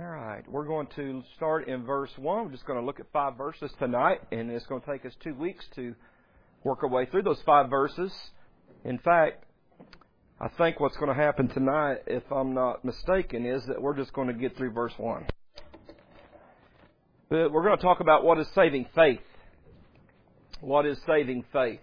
All right, we're going to start in verse 1. We're just going to look at 5 verses tonight, and it's going to take us 2 weeks to work our way through those 5 verses. In fact, I think what's going to happen tonight, if I'm not mistaken, is that we're just going to get through verse 1. But we're going to talk about what is saving faith. What is saving faith?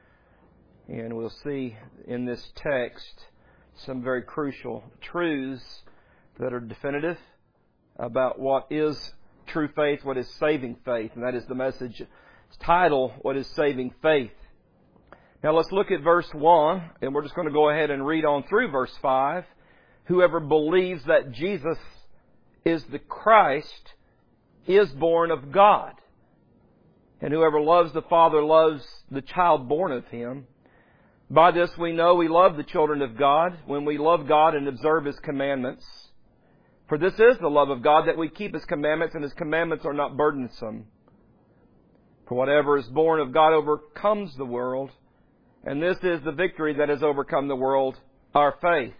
And we'll see in this text some very crucial truths that are definitive about what is true faith, what is saving faith. And that is the message title, What is Saving Faith? Now let's look at verse 1, and we're just going to go ahead and read on through verse 5. Whoever believes that Jesus is the Christ is born of God. And whoever loves the Father loves the child born of Him. By this we know we love the children of God, when we love God and observe His commandments. For this is the love of God, that we keep His commandments, and His commandments are not burdensome. For whatever is born of God overcomes the world, and this is the victory that has overcome the world, our faith.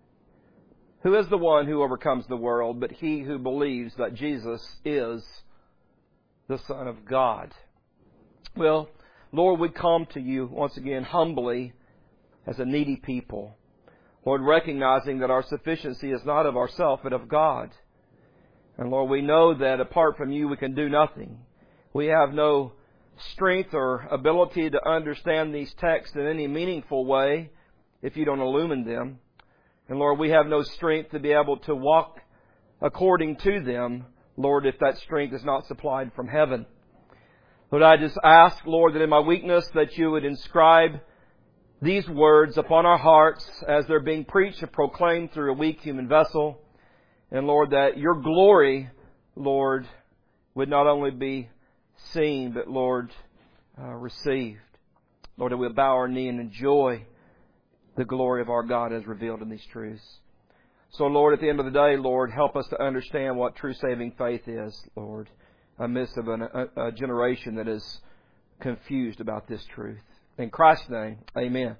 Who is the one who overcomes the world but he who believes that Jesus is the Son of God? Well, Lord, we come to You once again humbly as a needy people. Lord, recognizing that our sufficiency is not of ourselves, but of God. And Lord, we know that apart from You, we can do nothing. We have no strength or ability to understand these texts in any meaningful way if You don't illumine them. And Lord, we have no strength to be able to walk according to them, Lord, if that strength is not supplied from heaven. Lord, I just ask, Lord, that in my weakness that You would inscribe these words upon our hearts as they're being preached and proclaimed through a weak human vessel. And Lord, that Your glory, Lord, would not only be seen, but Lord, received. Lord, that we'll bow our knee and enjoy the glory of our God as revealed in these truths. So Lord, at the end of the day, Lord, help us to understand what true saving faith is, Lord, amidst of a generation that is confused about this truth. In Christ's name, amen.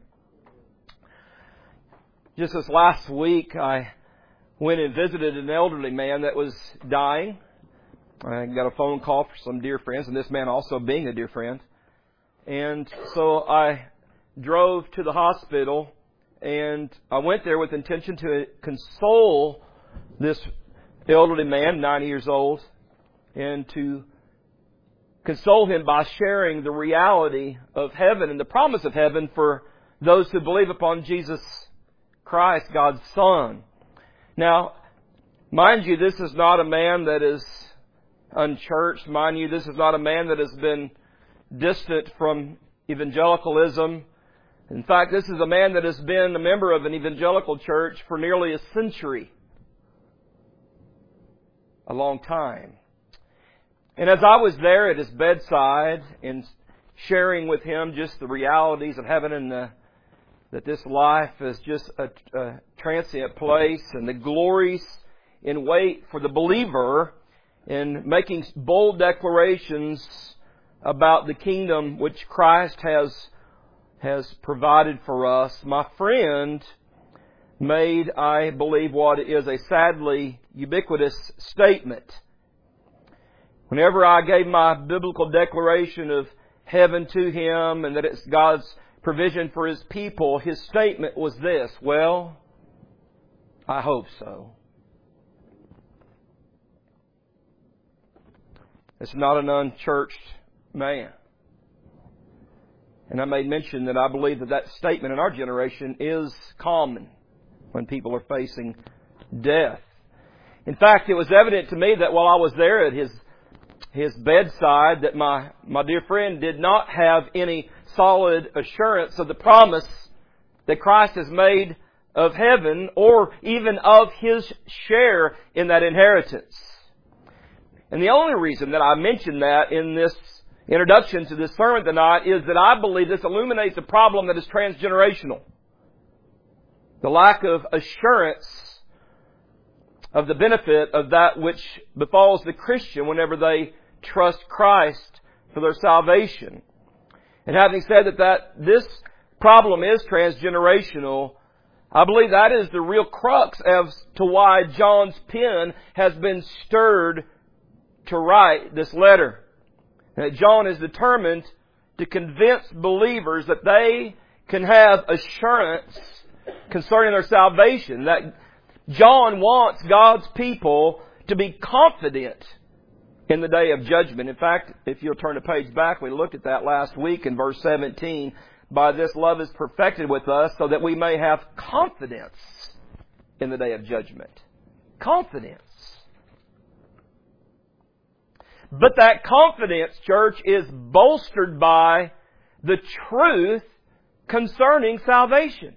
Just this last week, I went and visited an elderly man that was dying. I got a phone call from some dear friends, and this man also being a dear friend. And so I drove to the hospital, and I went there with intention to console this elderly man, 90 years old, and to console him by sharing the reality of heaven and the promise of heaven for those who believe upon Jesus Christ, God's Son. Now, mind you, this is not a man that is unchurched. Mind you, this is not a man that has been distant from evangelicalism. In fact, this is a man that has been a member of an evangelical church for nearly a century. A long time. And as I was there at his bedside and sharing with him just the realities of heaven and that this life is just a transient place and the glories in wait for the believer, and making bold declarations about the kingdom which Christ has provided for us, my friend made, I believe, what is a sadly ubiquitous statement. Whenever I gave my biblical declaration of heaven to him and that it's God's provision for His people, his statement was this: well, I hope so. It's not an unchurched man. And I made mention that I believe that statement in our generation is common when people are facing death. In fact, it was evident to me that while I was there at his bedside, that my dear friend did not have any solid assurance of the promise that Christ has made of heaven, or even of his share in that inheritance. And the only reason that I mention that in this introduction to this sermon tonight is that I believe this illuminates a problem that is transgenerational. The lack of assurance of the benefit of that which befalls the Christian whenever they trust Christ for their salvation. And having said that this problem is transgenerational, I believe that is the real crux as to why John's pen has been stirred to write this letter. That John is determined to convince believers that they can have assurance concerning their salvation. That John wants God's people to be confident in the day of judgment. In fact, if you'll turn a page back, we looked at that last week in verse 17. By this love is perfected with us so that we may have confidence in the day of judgment. Confidence. But that confidence, church, is bolstered by the truth concerning salvation.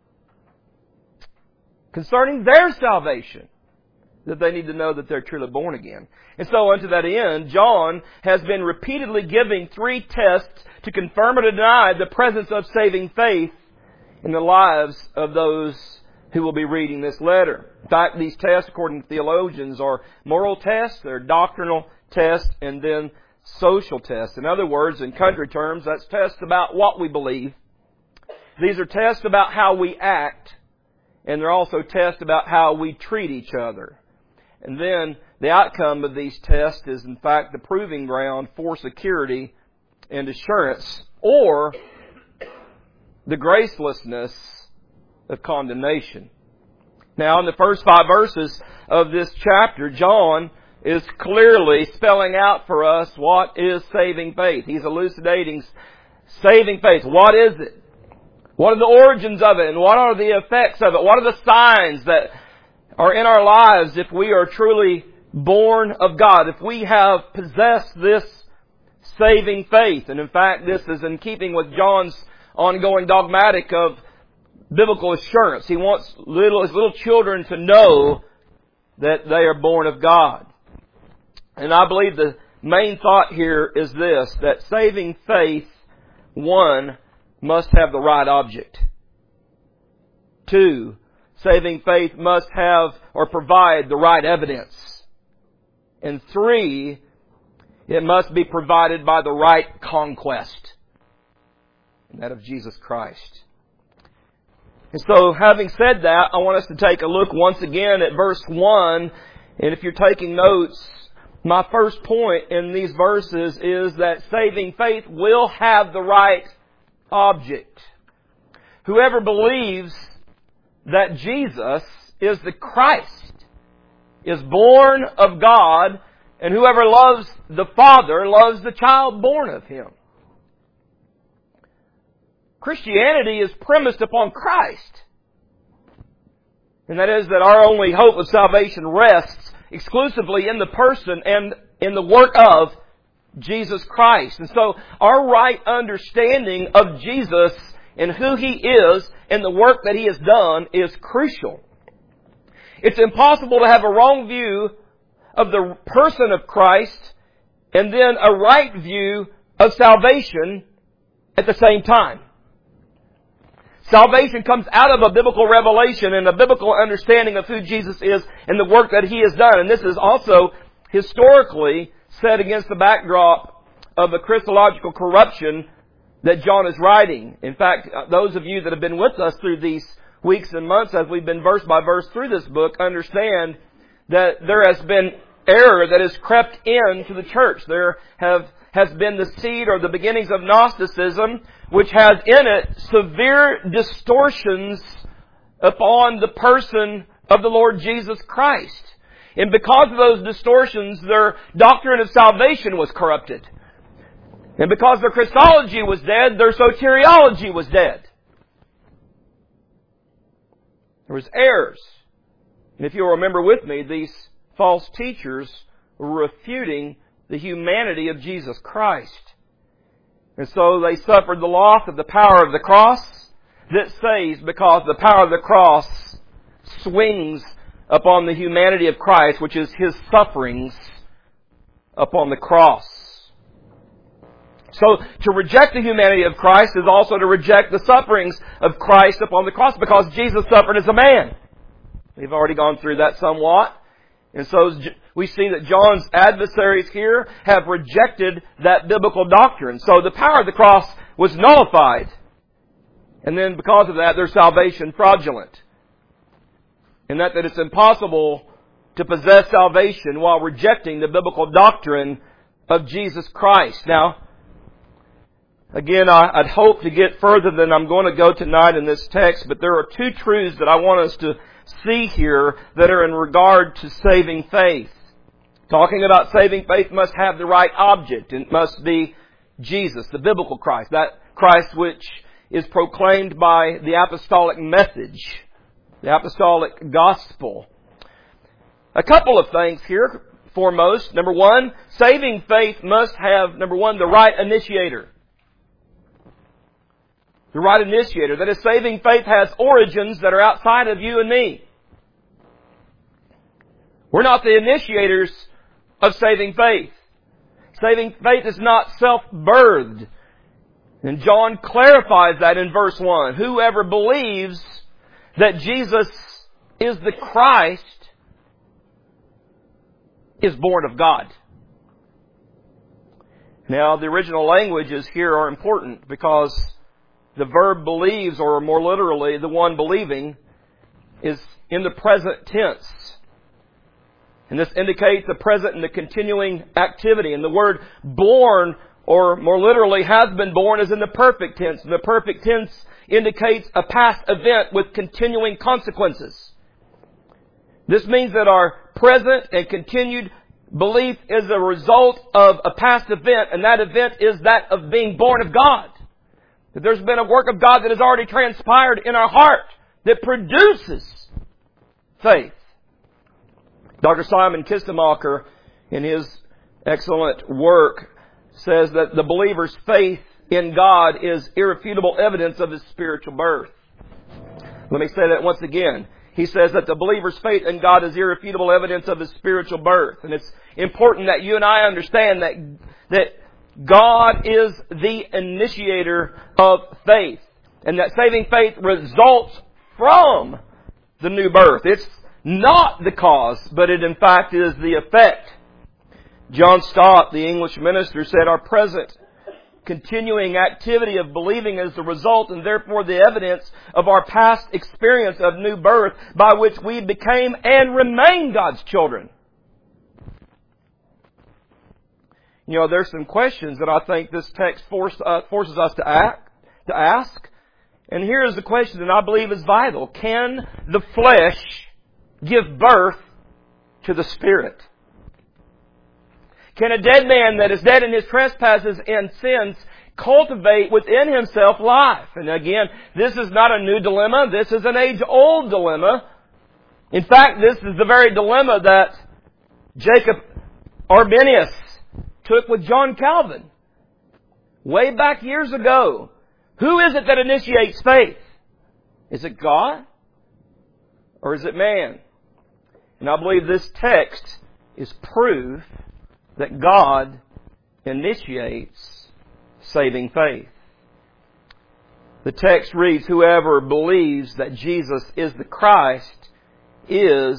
Concerning their salvation. That they need to know that they're truly born again. And so unto that end, John has been repeatedly giving 3 tests to confirm or deny the presence of saving faith in the lives of those who will be reading this letter. In fact, these tests, according to theologians, are moral tests, they're doctrinal tests, and then social tests. In other words, in country terms, that's tests about what we believe. These are tests about how we act, and they're also tests about how we treat each other. And then the outcome of these tests is, in fact, the proving ground for security and assurance, or the gracelessness of condemnation. Now, in the first 5 verses of this chapter, John is clearly spelling out for us what is saving faith. He's elucidating saving faith. What is it? What are the origins of it? And what are the effects of it? What are the signs that are in our lives if we are truly born of God, if we have possessed this saving faith? And in fact, this is in keeping with John's ongoing dogmatic of biblical assurance. He wants his little children to know that they are born of God. And I believe the main thought here is this, that saving faith, 1, must have the right object. 2, saving faith must have or provide the right evidence. And 3, it must be provided by the right conquest, and that of Jesus Christ. And so, having said that, I want us to take a look once again at verse 1. And if you're taking notes, my first point in these verses is that saving faith will have the right object. Whoever believes that Jesus is the Christ is born of God, and whoever loves the Father loves the child born of Him. Christianity is premised upon Christ. And that is that our only hope of salvation rests exclusively in the person and in the work of Jesus Christ. And so our right understanding of Jesus and who He is and the work that He has done is crucial. It's impossible to have a wrong view of the person of Christ and then a right view of salvation at the same time. Salvation comes out of a biblical revelation and a biblical understanding of who Jesus is and the work that He has done. And this is also historically set against the backdrop of the Christological corruption that John is writing. In fact, those of you that have been with us through these weeks and months as we've been verse by verse through this book understand that there has been error that has crept into the church. There has been the seed or the beginnings of Gnosticism, which has in it severe distortions upon the person of the Lord Jesus Christ. And because of those distortions, their doctrine of salvation was corrupted. And because their Christology was dead, their soteriology was dead. There was errors. And if you'll remember with me, these false teachers were refuting the humanity of Jesus Christ. And so they suffered the loss of the power of the cross that saves, because the power of the cross swings upon the humanity of Christ, which is His sufferings upon the cross. So to reject the humanity of Christ is also to reject the sufferings of Christ upon the cross, because Jesus suffered as a man. We've already gone through that somewhat. And so we see that John's adversaries here have rejected that biblical doctrine. So the power of the cross was nullified. And then because of that, their salvation fraudulent. and that it's impossible to possess salvation while rejecting the biblical doctrine of Jesus Christ. Now, again, I'd hope to get further than I'm going to go tonight in this text, but there are two truths that I want us to see here that are in regard to saving faith. Talking about saving faith must have the right object. It must be Jesus, the biblical Christ, that Christ which is proclaimed by the apostolic message, the apostolic gospel. A couple of things here. Foremost, number one, saving faith must have, number one, the right initiator. The right initiator. That is, saving faith has origins that are outside of you and me. We're not the initiators of saving faith. Saving faith is not self-birthed. And John clarifies that in verse 1. Whoever believes that Jesus is the Christ is born of God. Now, the original languages here are important because the verb believes, or more literally, the one believing, is in the present tense. And this indicates the present and the continuing activity. And the word born, or more literally, has been born, is in the perfect tense. And the perfect tense indicates a past event with continuing consequences. This means that our present and continued belief is a result of a past event, and that event is that of being born of God. That there's been a work of God that has already transpired in our heart that produces faith. Dr. Simon Kistemacher, in his excellent work, says that the believer's faith in God is irrefutable evidence of his spiritual birth. Let me say that once again. He says that the believer's faith in God is irrefutable evidence of his spiritual birth. And it's important that you and I understand that God is the initiator of faith. And that saving faith results from the new birth. It's not the cause, but it in fact is the effect. John Stott, the English minister, said, our present continuing activity of believing is the result and therefore the evidence of our past experience of new birth by which we became and remain God's children. You know, there's some questions that I think this text forces us to ask. And here is the question that I believe is vital. Can the flesh give birth to the Spirit? Can a dead man that is dead in his trespasses and sins cultivate within himself life? And again, this is not a new dilemma. This is an age-old dilemma. In fact, this is the very dilemma that Jacob Arminius took with John Calvin way back years ago. Who is it that initiates faith? Is it God? Or is it man? And I believe this text is proof that God initiates saving faith. The text reads, whoever believes that Jesus is the Christ is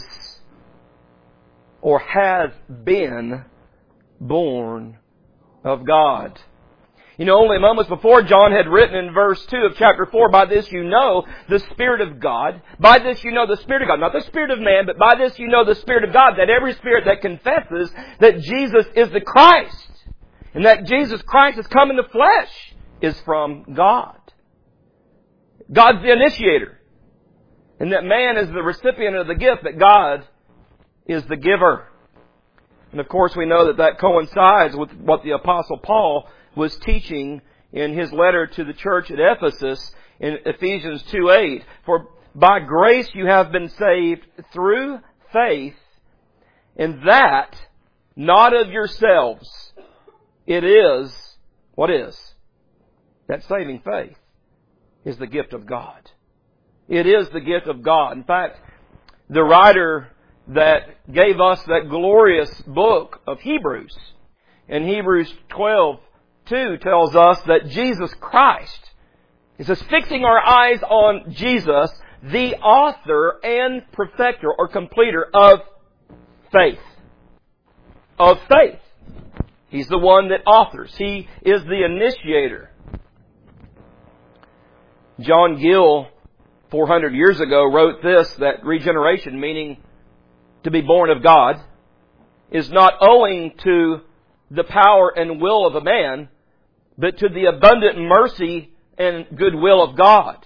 or has been born of God. You know, only moments before, John had written in verse 2 of chapter 4, by this you know the Spirit of God. By this you know the Spirit of God. Not the Spirit of man, but by this you know the Spirit of God. That every spirit that confesses that Jesus is the Christ, and that Jesus Christ has come in the flesh, is from God. God's the initiator. And that man is the recipient of the gift, that God is the giver. And of course we know that that coincides with what the Apostle Paul was teaching in his letter to the church at Ephesus in Ephesians 2:8. For by grace you have been saved through faith, and that not of yourselves. It is, what is? That saving faith is the gift of God. It is the gift of God. In fact, the writer that gave us that glorious book of Hebrews, in Hebrews 12:2 tells us that Jesus Christ, it says, fixing our eyes on Jesus, the author and perfecter or completer of faith. Of faith. He's the one that authors. He is the initiator. John Gill 400 years ago wrote this, that regeneration, meaning to be born of God, is not owing to the power and will of a man, but to the abundant mercy and goodwill of God.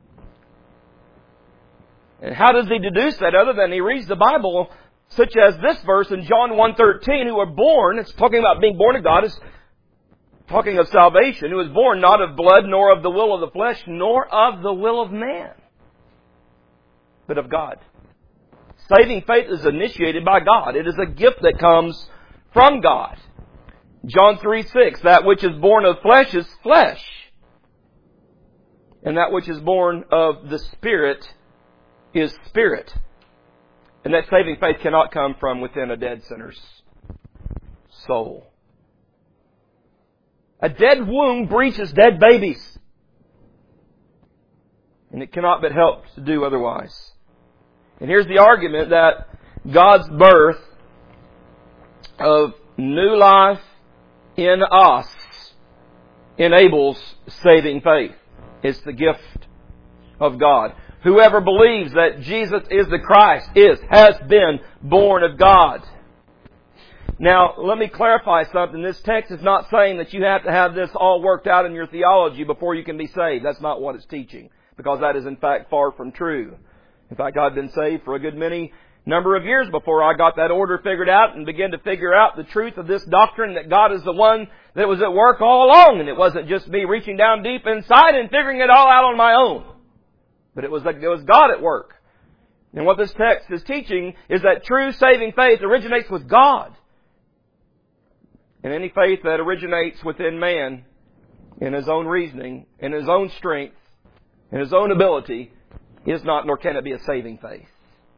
And how does he deduce that other than he reads the Bible, such as this verse in John 1:13, who are born, it's talking about being born of God, it's talking of salvation, who was born not of blood, nor of the will of the flesh, nor of the will of man, but of God. Saving faith is initiated by God. It is a gift that comes from God. John 3:6, that which is born of flesh is flesh, and that which is born of the Spirit is spirit. And that saving faith cannot come from within a dead sinner's soul. A dead womb breaches dead babies, and it cannot but help to do otherwise. And here's the argument that God's birth of new life in us enables saving faith. It's the gift of God. Whoever believes that Jesus is the Christ has been born of God. Now, let me clarify something. This text is not saying that you have to have this all worked out in your theology before you can be saved. That's not what it's teaching, because that is in fact far from true. In fact, I've been saved for a good many number of years before I got that order figured out and began to figure out the truth of this doctrine that God is the one that was at work all along, and it wasn't just me reaching down deep inside and figuring it all out on my own. But it was God at work. And what this text is teaching is that true saving faith originates with God. And any faith that originates within man, in his own reasoning, in his own strength, in his own ability, is not, nor can it be, a saving faith.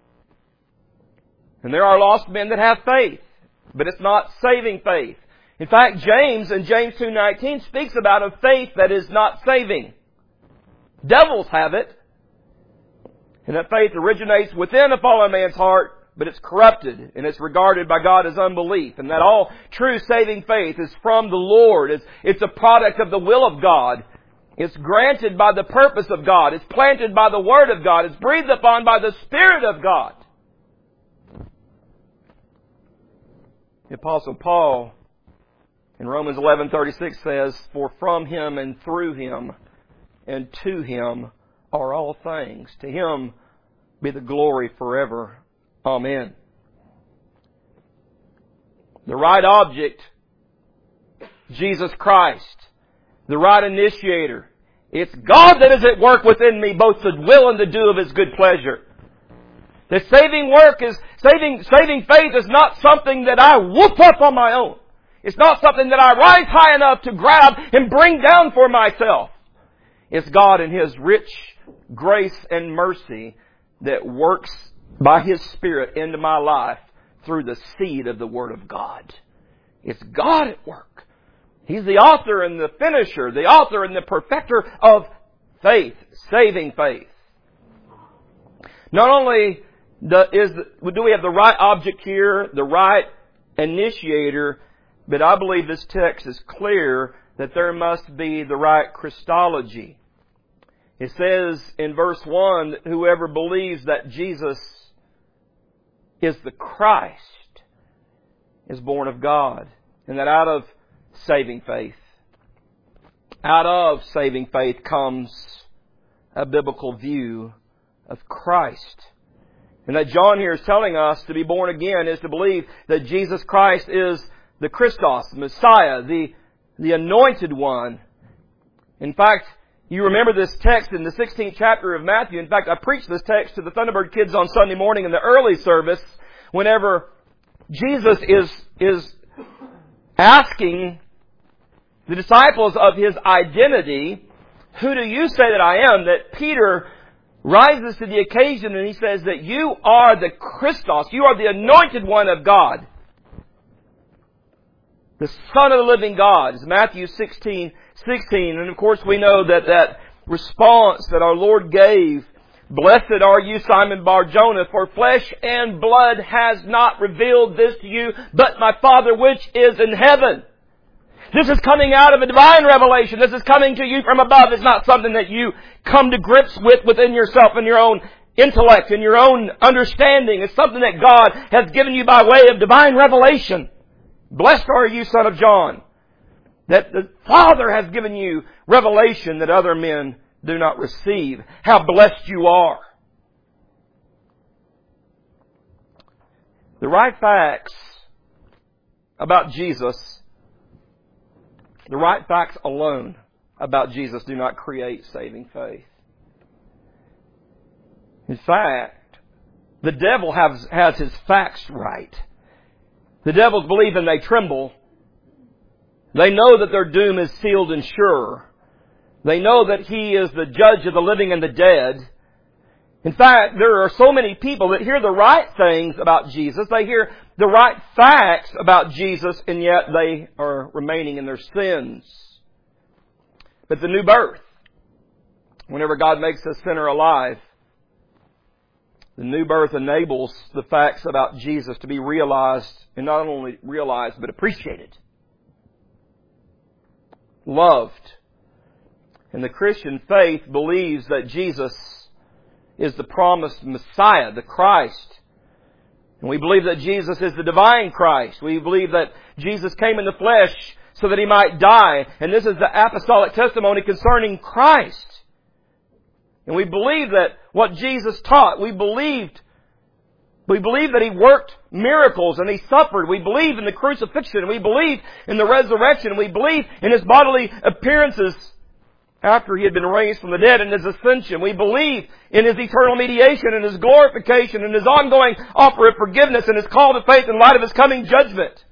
And there are lost men that have faith, but it's not saving faith. In fact, James in James 2:19 speaks about a faith that is not saving. Devils have it. And that faith originates within a fallen man's heart, but it's corrupted, and it's regarded by God as unbelief. And that all true saving faith is from the Lord. It's a product of the will of God. It's granted by the purpose of God. It's planted by the Word of God. It's breathed upon by the Spirit of God. The Apostle Paul in Romans 11:36 says, "For from Him and through Him and to Him are all things. To Him be the glory forever. Amen." The right object, Jesus Christ. The right initiator. It's God that is at work within me, both to will and to do of His good pleasure. The saving work is, saving faith is not something that I whoop up on my own. It's not something that I rise high enough to grab and bring down for myself. It's God in His rich grace and mercy that works by His Spirit into my life through the seed of the Word of God. It's God at work. He's the author and the finisher, the author and the perfecter of faith, saving faith. Not only do we have the right object here, the right initiator, but I believe this text is clear that there must be the right Christology. It says in verse 1 that whoever believes that Jesus is the Christ is born of God. And that out of saving faith comes a biblical view of Christ. And that John here is telling us to be born again is to believe that Jesus Christ is the Christos, the Messiah, the anointed one. In fact, you remember this text in the 16th chapter of Matthew. In fact, I preached this text to the Thunderbird kids on Sunday morning in the early service whenever Jesus is asking the disciples of His identity, "Who do you say that I am?" That Peter rises to the occasion and he says that you are the Christos, you are the anointed one of God, the Son of the living God. It's Matthew 16:16. And of course we know that response that our Lord gave, "Blessed are you, Simon Bar-Jonah, for flesh and blood has not revealed this to you, but my Father which is in heaven." This is coming out of a divine revelation. This is coming to you from above. It's not something that you come to grips with within yourself in your own intellect, in your own understanding. It's something that God has given you by way of divine revelation. Blessed are you, son of John, that the Father has given you revelation that other men do not receive. How blessed you are. The right facts about Jesus, the right facts alone about Jesus do not create saving faith. In fact, the devil has his facts right. The devils believe and they tremble. They know that their doom is sealed and sure. They know that He is the judge of the living and the dead. In fact, there are so many people that hear the right things about Jesus. They hear the right facts about Jesus, and yet they are remaining in their sins. But the new birth, whenever God makes a sinner alive, the new birth enables the facts about Jesus to be realized, and not only realized, but appreciated, loved. And the Christian faith believes that Jesus is the promised Messiah, the Christ. And we believe that Jesus is the divine Christ. We believe that Jesus came in the flesh so that He might die. And this is the apostolic testimony concerning Christ. And we believe that what Jesus taught, we believe that He worked miracles and He suffered. We believe in the crucifixion. We believe in the resurrection. We believe in His bodily appearances after He had been raised from the dead and His ascension. We believe in His eternal mediation and His glorification and His ongoing offer of forgiveness and His call to faith in light of His coming judgment.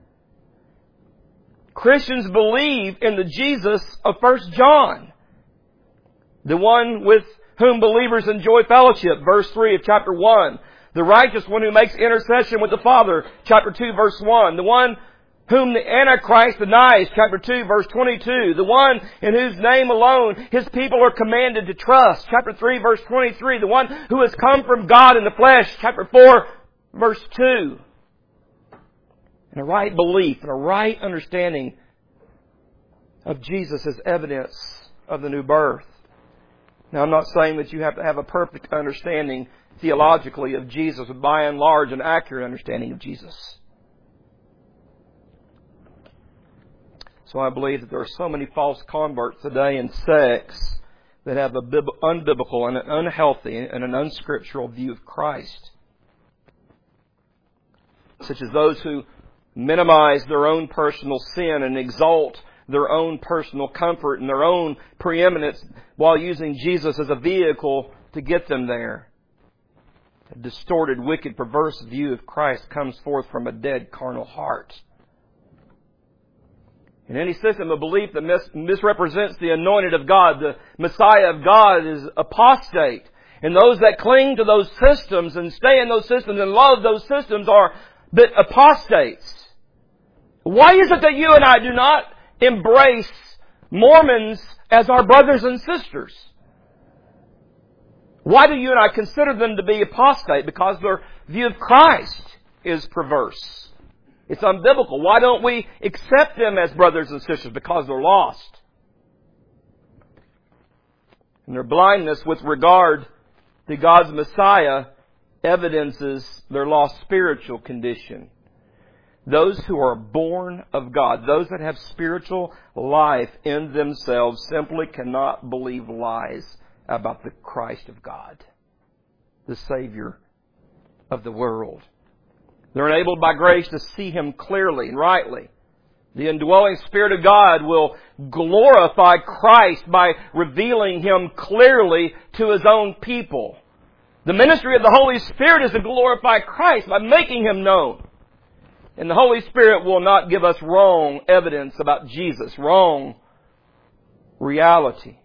Christians believe in the Jesus of 1 John, the one with whom believers enjoy fellowship, verse 3 of chapter 1. The righteous one who makes intercession with the Father, chapter 2, verse 1. The one whom the Antichrist denies, chapter 2, verse 22. The one in whose name alone His people are commanded to trust, chapter 3, verse 23. The one who has come from God in the flesh, chapter 4, verse 2. And a right belief and a right understanding of Jesus is evidence of the new birth. Now, I'm not saying that you have to have a perfect understanding theologically of Jesus, but by and large an accurate understanding of Jesus. So I believe that there are so many false converts today in sects that have an unbiblical and an unhealthy and an unscriptural view of Christ. Such as those who minimize their own personal sin and exalt their own personal comfort and their own preeminence while using Jesus as a vehicle to get them there. A distorted, wicked, perverse view of Christ comes forth from a dead, carnal heart. And any system of belief that misrepresents the anointed of God, the Messiah of God, is apostate. And those that cling to those systems and stay in those systems and love those systems are but apostates. Why is it that you and I do not embrace Mormons as our brothers and sisters? Why do you and I consider them to be apostate? Because their view of Christ is perverse. It's unbiblical. Why don't we accept them as brothers and sisters? Because they're lost. And their blindness with regard to God's Messiah evidences their lost spiritual condition. Those who are born of God, those that have spiritual life in themselves, simply cannot believe lies about the Christ of God, the Savior of the world. They're enabled by grace to see Him clearly and rightly. The indwelling Spirit of God will glorify Christ by revealing Him clearly to His own people. The ministry of the Holy Spirit is to glorify Christ by making Him known. And the Holy Spirit will not give us wrong evidence about Jesus, wrong reality.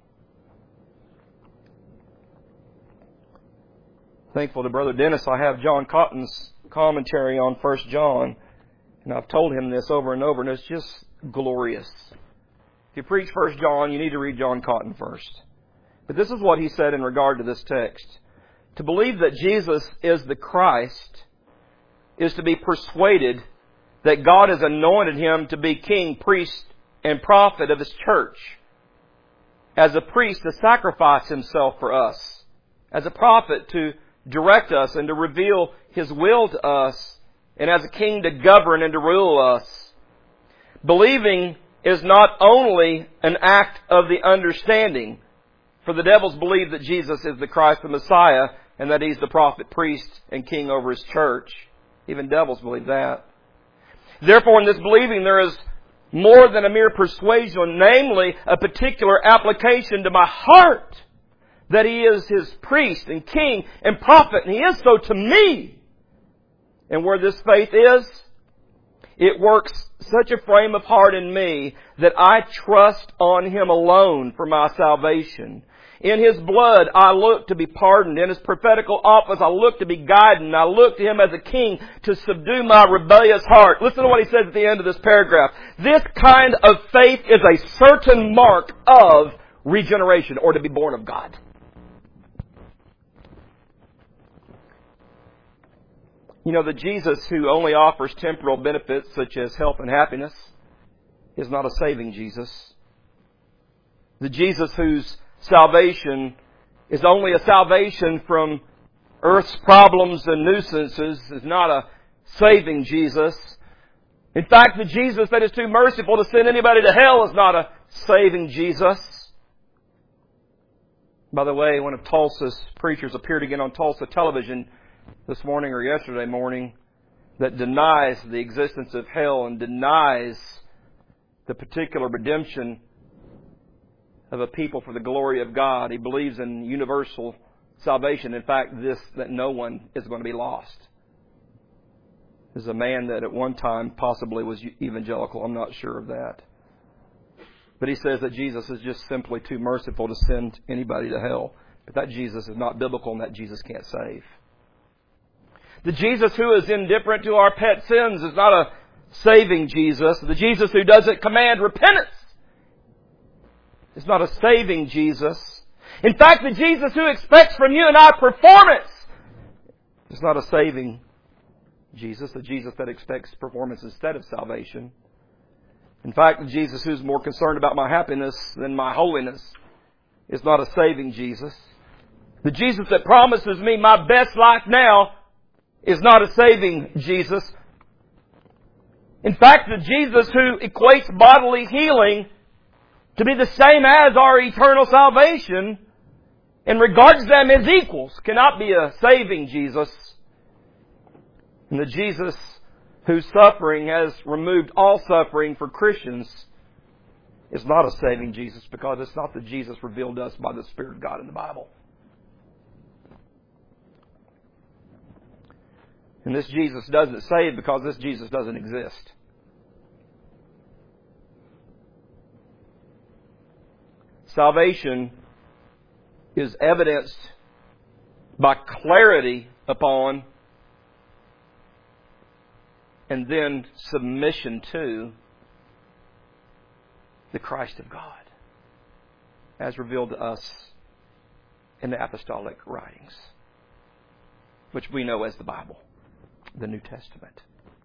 Thankful to Brother Dennis, I have John Cotton's commentary on 1 John. And I've told him this over and over, and it's just glorious. If you preach 1 John, you need to read John Cotton first. But this is what he said in regard to this text. To believe that Jesus is the Christ is to be persuaded that God has anointed Him to be king, priest, and prophet of His church, as a priest to sacrifice Himself for us, as a prophet to direct us and to reveal His will to us, and as a king to govern and to rule us. Believing is not only an act of the understanding, for the devils believe that Jesus is the Christ, the Messiah, and that He's the prophet, priest, and king over His church. Even devils believe that. Therefore, in this believing, there is more than a mere persuasion, namely a particular application to my heart that He is His priest and king and prophet, and He is so to me. And where this faith is, it works such a frame of heart in me that I trust on Him alone for my salvation. In His blood I look to be pardoned. In His prophetical office I look to be guided. And I look to Him as a king to subdue my rebellious heart. Listen to what He says at the end of this paragraph. This kind of faith is a certain mark of regeneration, or to be born of God. You know, the Jesus who only offers temporal benefits such as health and happiness is not a saving Jesus. The Jesus whose salvation is only a salvation from earth's problems and nuisances is not a saving Jesus. In fact, the Jesus that is too merciful to send anybody to hell is not a saving Jesus. By the way, one of Tulsa's preachers appeared again on Tulsa television this morning or yesterday morning that denies the existence of hell and denies the particular redemption of a people for the glory of God. He believes in universal salvation. In fact, that no one is going to be lost. This is a man that at one time possibly was evangelical. I'm not sure of that. But he says that Jesus is just simply too merciful to send anybody to hell. But that Jesus is not biblical, and that Jesus can't save. The Jesus who is indifferent to our pet sins is not a saving Jesus. The Jesus who doesn't command repentance is not a saving Jesus. In fact, the Jesus who expects from you and I performance is not a saving Jesus. The Jesus that expects performance instead of salvation. In fact, the Jesus who's more concerned about my happiness than my holiness is not a saving Jesus. The Jesus that promises me my best life now is not a saving Jesus. In fact, the Jesus who equates bodily healing to be the same as our eternal salvation and regards them as equals cannot be a saving Jesus. And the Jesus whose suffering has removed all suffering for Christians is not a saving Jesus, because it's not the Jesus revealed to us by the Spirit of God in the Bible. And this Jesus doesn't save because this Jesus doesn't exist. Salvation is evidenced by clarity upon and then submission to the Christ of God as revealed to us in the apostolic writings, which we know as the Bible, the New Testament.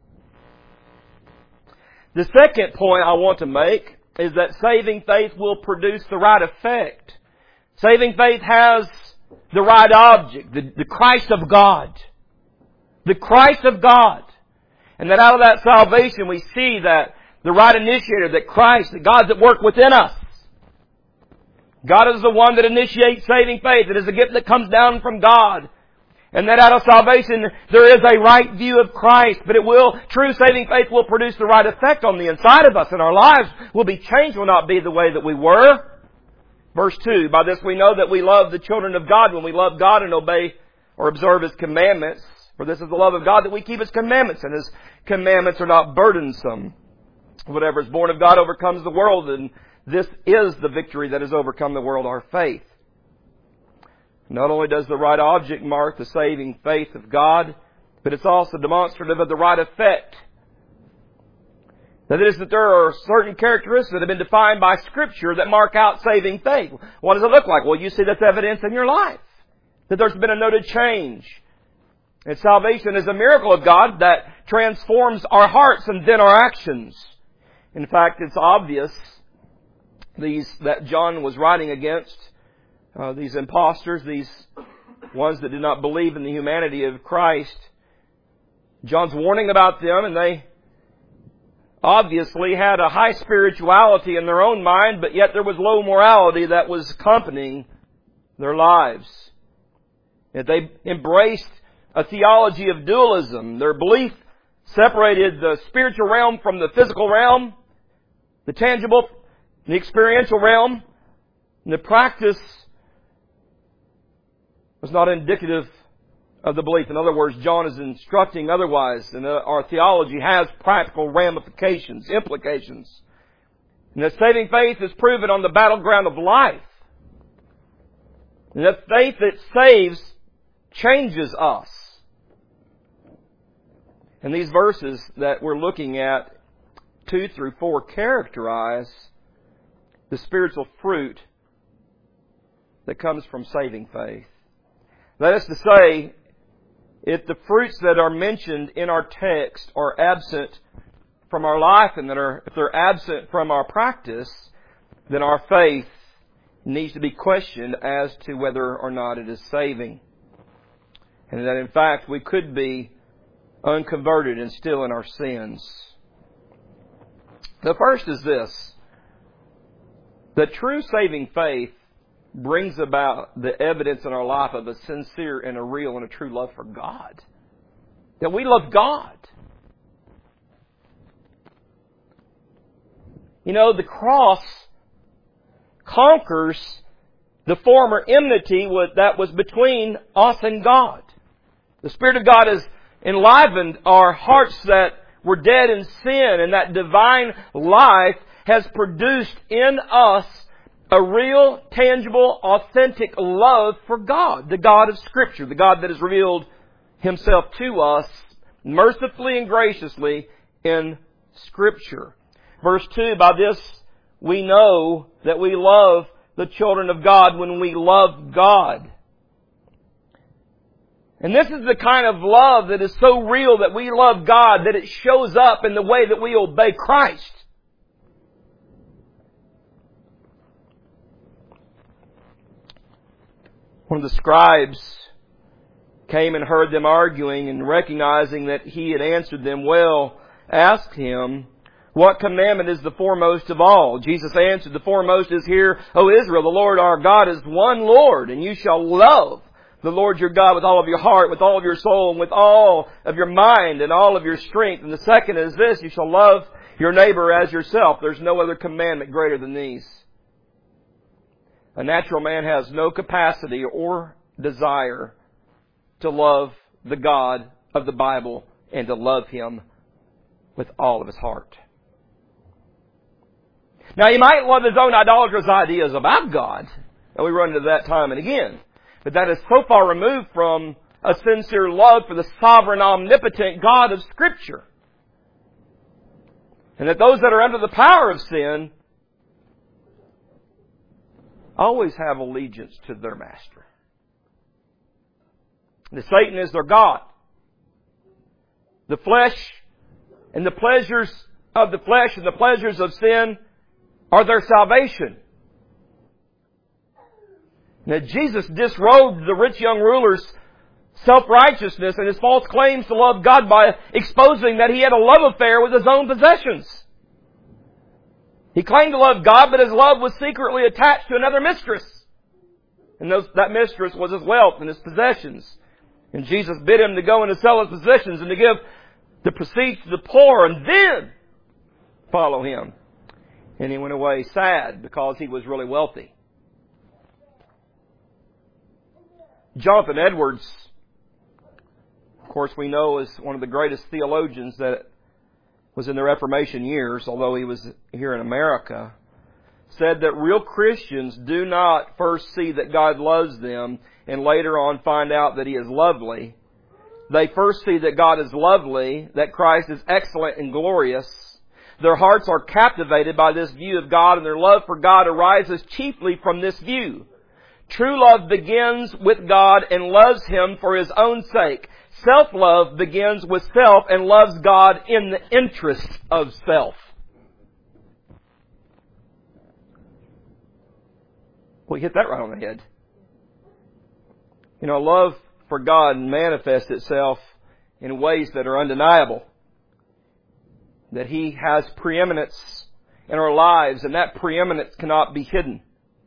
The second point I want to make is that saving faith will produce the right effect. Saving faith has the right object, the Christ of God. The Christ of God. And that out of that salvation we see that the right initiator, that Christ, that God's at work within us. God is the one that initiates saving faith. It is a gift that comes down from God. And that out of salvation there is a right view of Christ. But true saving faith will produce the right effect on the inside of us, and our lives will be changed, will not be the way that we were. Verse 2, by this we know that we love the children of God when we love God and obey or observe His commandments. For this is the love of God, that we keep His commandments, and His commandments are not burdensome. Whatever is born of God overcomes the world, and this is the victory that has overcome the world, our faith. Not only does the right object mark the saving faith of God, but it's also demonstrative of the right effect. That is, that there are certain characteristics that have been defined by Scripture that mark out saving faith. What does it look like? Well, you see that's evidence in your life. That there's been a noted change. And salvation is a miracle of God that transforms our hearts and then our actions. In fact, it's obvious that John was writing against these imposters, these ones that did not believe in the humanity of Christ. John's warning about them, and they obviously had a high spirituality in their own mind, but yet there was low morality that was accompanying their lives. That they embraced a theology of dualism. Their belief separated the spiritual realm from the physical realm, the tangible, the experiential realm, and the practice was not indicative of the belief. In other words, John is instructing otherwise, and our theology has practical ramifications, implications. And that saving faith is proven on the battleground of life. And that faith that saves changes us. And these verses that we're looking at, 2 through 4, characterize the spiritual fruit that comes from saving faith. That is to say, if the fruits that are mentioned in our text are absent from our life and if they're absent from our practice, then our faith needs to be questioned as to whether or not it is saving. And that in fact we could be unconverted and still in our sins. The first is this: that true saving faith brings about the evidence in our life of a sincere and a real and a true love for God. That we love God. You know, the cross conquers the former enmity that was between us and God. The Spirit of God has enlivened our hearts that were dead in sin, and that divine life has produced in us a real, tangible, authentic love for God, the God of Scripture, the God that has revealed Himself to us mercifully and graciously in Scripture. Verse 2, by this we know that we love the children of God when we love God. And this is the kind of love that is so real that we love God that it shows up in the way that we obey Christ. One of the scribes came and heard them arguing, and recognizing that he had answered them well, asked him, "What commandment is the foremost of all?" Jesus answered, "The foremost is, Hear, O Israel, the Lord our God is one Lord, and you shall love the Lord your God with all of your heart, with all of your soul, and with all of your mind, and all of your strength. And the second is this: you shall love your neighbor as yourself. There's no other commandment greater than these." A natural man has no capacity or desire to love the God of the Bible and to love Him with all of his heart. Now, he might love his own idolatrous ideas about God, and we run into that time and again. But that is so far removed from a sincere love for the sovereign, omnipotent God of Scripture. And that those that are under the power of sin always have allegiance to their master. The Satan is their God. The flesh and the pleasures of the flesh and the pleasures of sin are their salvation. Now, Jesus disrobed the rich young ruler's self-righteousness and his false claims to love God by exposing that he had a love affair with his own possessions. He claimed to love God, but his love was secretly attached to another mistress. And that mistress was his wealth and his possessions. And Jesus bid him to go and to sell his possessions and to give the proceeds to the poor and then follow him. And he went away sad because he was really wealthy. Jonathan Edwards, of course we know, is one of the greatest theologians that was in the Reformation years, although he was here in America, said that real Christians do not first see that God loves them and later on find out that He is lovely. They first see that God is lovely, that Christ is excellent and glorious. Their hearts are captivated by this view of God, and their love for God arises chiefly from this view. True love begins with God and loves Him for His own sake. Self-love begins with self and loves God in the interest of self. Well, you hit that right on the head. You know, love for God manifests itself in ways that are undeniable. That He has preeminence in our lives, and that preeminence cannot be hidden.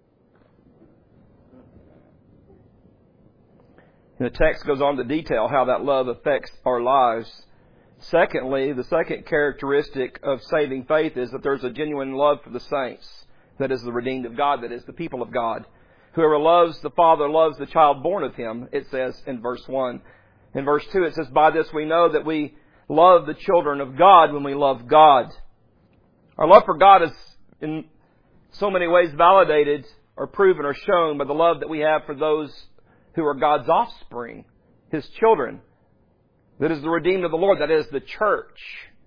And the text goes on to detail how that love affects our lives. Secondly, the second characteristic of saving faith is that there's a genuine love for the saints. That is the redeemed of God, that is the people of God. Whoever loves the Father loves the child born of Him, it says in verse 1. In verse 2 it says, by this we know that we love the children of God when we love God. Our love for God is in so many ways validated or proven or shown by the love that we have for those who are God's offspring, His children. That is the redeemed of the Lord, that is the church.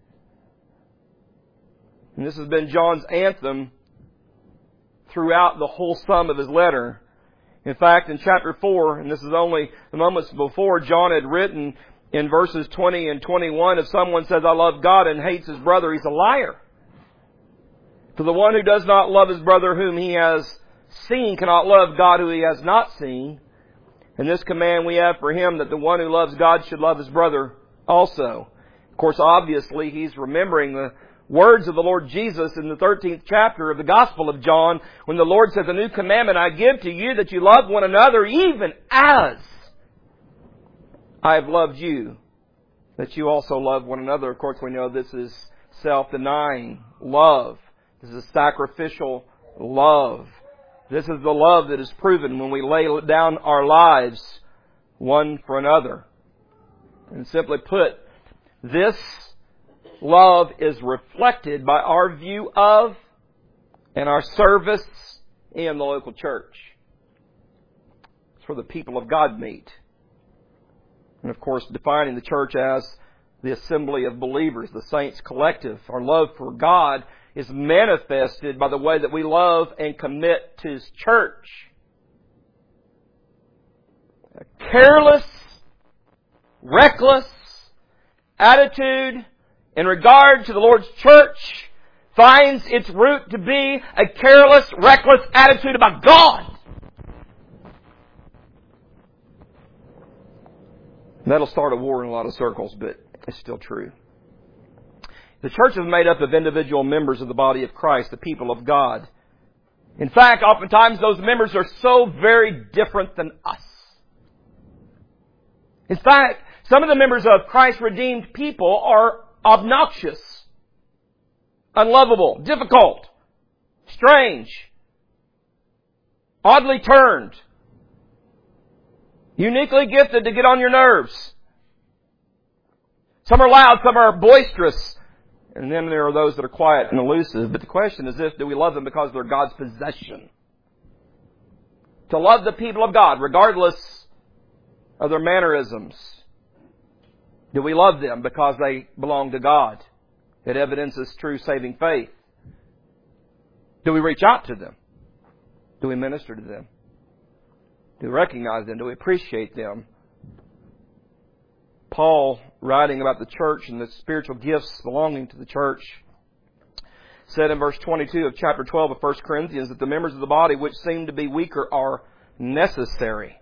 And this has been John's anthem throughout the whole sum of his letter. In fact, in chapter 4, and this is only the moments before, John had written in verses 20 and 21, if someone says, I love God and hates his brother, he's a liar. For the one who does not love his brother whom he has seen cannot love God who he has not seen. And this command we have for him, that the one who loves God should love his brother also. Of course, obviously, he's remembering the words of the Lord Jesus in the 13th chapter of the Gospel of John, when the Lord says, a new commandment I give to you, that you love one another, even as I have loved you, that you also love one another. Of course, we know this is self-denying love. This is sacrificial love. This is the love that is proven when we lay down our lives one for another. And simply put, this love is reflected by our view of and our service in the local church. It's where the people of God meet. And of course, defining the church as the assembly of believers, the saints collective. Our love for God is manifested by the way that we love and commit to His church. A careless, reckless attitude in regard to the Lord's church finds its root to be a careless, reckless attitude about God. That'll start a war in a lot of circles, but it's still true. The church is made up of individual members of the body of Christ, the people of God. In fact, oftentimes those members are so very different than us. In fact, some of the members of Christ's redeemed people are obnoxious, unlovable, difficult, strange, oddly turned, uniquely gifted to get on your nerves. Some are loud, some are boisterous, and then there are those that are quiet and elusive. But the question is this, do we love them because they're God's possession? To love the people of God, regardless of their mannerisms. Do we love them because they belong to God? It evidences true saving faith. Do we reach out to them? Do we minister to them? Do we recognize them? Do we appreciate them? Paul, writing about the church and the spiritual gifts belonging to the church, said in verse 22 of chapter 12 of 1 Corinthians that the members of the body which seem to be weaker are necessary.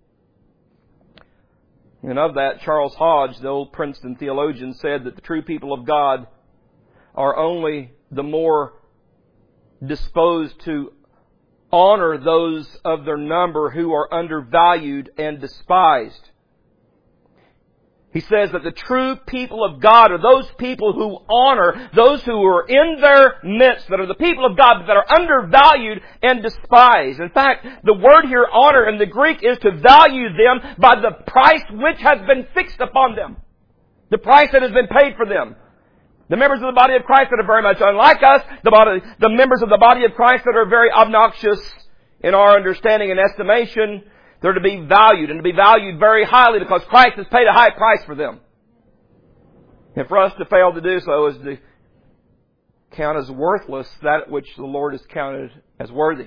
And of that, Charles Hodge, the old Princeton theologian, said that the true people of God are only the more disposed to honor those of their number who are undervalued and despised. He says that the true people of God are those people who honor those who are in their midst, that are the people of God, but that are undervalued and despised. In fact, the word here, honor, in the Greek is to value them by the price which has been fixed upon them. The price that has been paid for them. The members of the body of Christ that are very much unlike us, the members of the body of Christ that are very obnoxious in our understanding and estimation, they're to be valued, and to be valued very highly because Christ has paid a high price for them. And for us to fail to do so is to count as worthless that which the Lord has counted as worthy.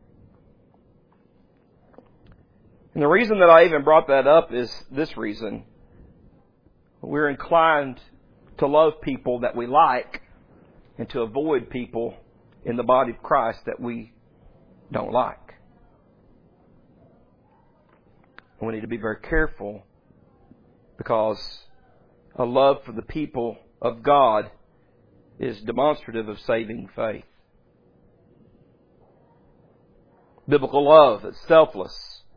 And the reason that I even brought that up is this reason. We're inclined to love people that we like and to avoid people in the body of Christ that we don't like. And we need to be very careful, because a love for the people of God is demonstrative of saving faith. Biblical love that's selfless,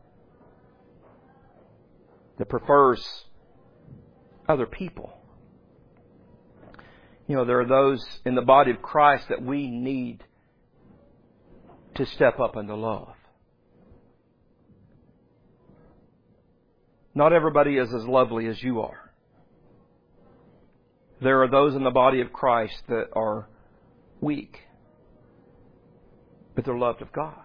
that prefers other people. There are those in the body of Christ that we need to step up into love. Not everybody is as lovely as you are. There are those in the body of Christ that are weak, but they're loved of God.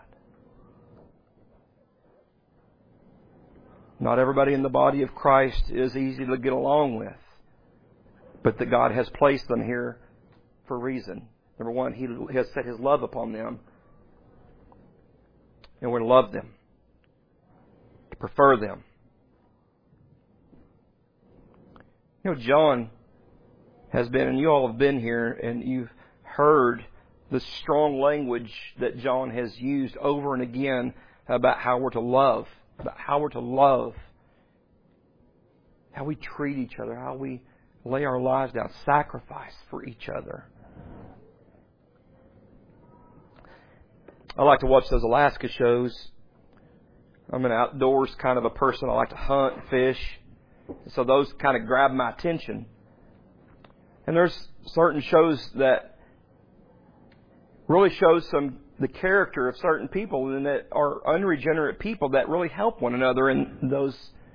Not everybody in the body of Christ is easy to get along with, but that God has placed them here for a reason. Number one, He has set His love upon them, and we're to love them, to prefer them. John has been, and you all have been here, and you've heard the strong language that John has used over and again about how we're to love, how we treat each other, how we lay our lives down, sacrifice for each other. I like to watch those Alaska shows. I'm an outdoors kind of a person. I like to hunt, fish. So those kind of grab my attention. And there's certain shows that really shows the character of certain people, and that are unregenerate people that really help one another in those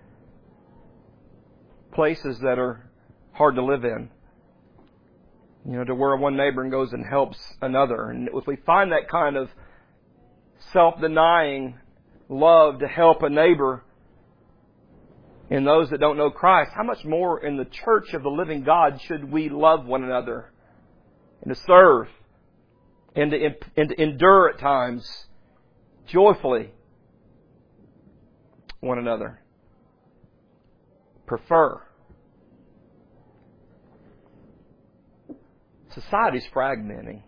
places that are hard to live in. To where one neighbor goes and helps another. And if we find that kind of self-denying love to help a neighbor in those that don't know Christ, how much more in the church of the living God should we love one another and to serve and to endure at times joyfully one another. Prefer. Society's fragmenting.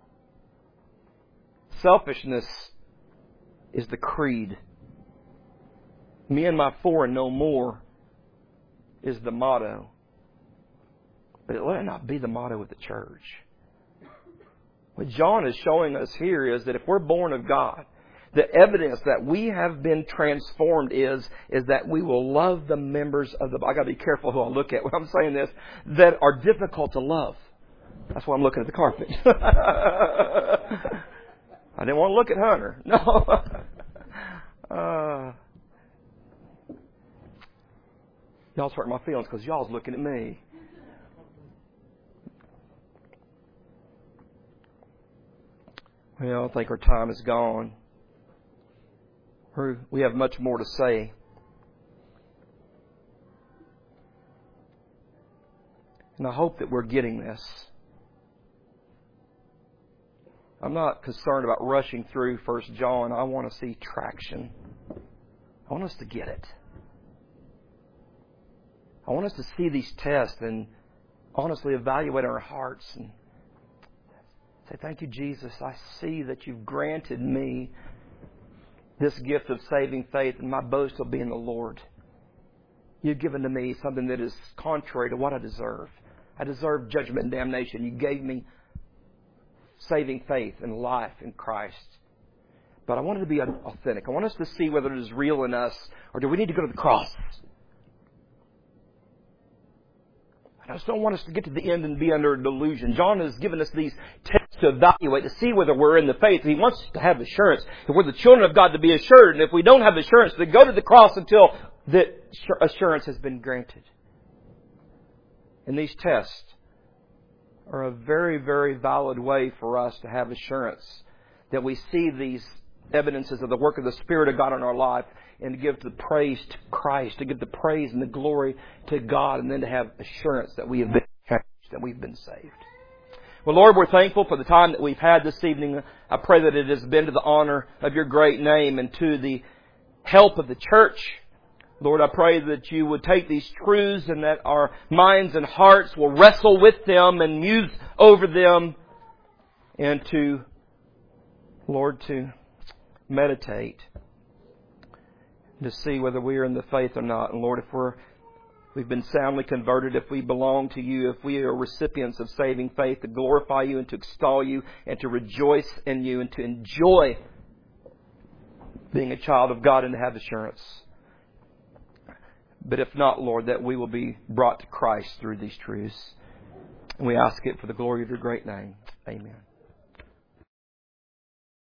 Selfishness is the creed. Me and my four and no more is the motto. But let it not be the motto of the church. What John is showing us here is that if we're born of God, the evidence that we have been transformed is that we will love the members of the body. I got to be careful who I look at when I'm saying this, that are difficult to love. That's why I'm looking at the carpet. I didn't want to look at Hunter. No. Y'all's hurting my feelings because y'all's looking at me. Well, I think our time is gone. We have much more to say. And I hope that we're getting this. I'm not concerned about rushing through 1 John. I want to see traction. I want us to get it. I want us to see these tests and honestly evaluate our hearts and say, thank you, Jesus. I see that you've granted me this gift of saving faith, and my boast will be in the Lord. You've given to me something that is contrary to what I deserve. I deserve judgment and damnation. You gave me saving faith and life in Christ. But I want it to be authentic. I want us to see whether it is real in us, or do we need to go to the cross? I just don't want us to get to the end and be under a delusion. John has given us these tests to evaluate, to see whether we're in the faith. He wants us to have assurance. If we're the children of God, to be assured. And if we don't have assurance, to go to the cross until the assurance has been granted. And these tests are a very, very valid way for us to have assurance that we see these evidences of the work of the Spirit of God in our life, and to give the praise to Christ, to give the praise and the glory to God, and then to have assurance that we have been changed, that we've been saved. Well, Lord, we're thankful for the time that we've had this evening. I pray that it has been to the honor of your great name and to the help of the church. Lord, I pray that you would take these truths and that our minds and hearts will wrestle with them and muse over them, and to, Lord, to meditate. to see whether we are in the faith or not. And Lord, if we've been soundly converted, if we belong to You, if we are recipients of saving faith, to glorify You and to extol You and to rejoice in You and to enjoy being a child of God and to have assurance. But if not, Lord, that we will be brought to Christ through these truths. And we ask it for the glory of Your great name. Amen.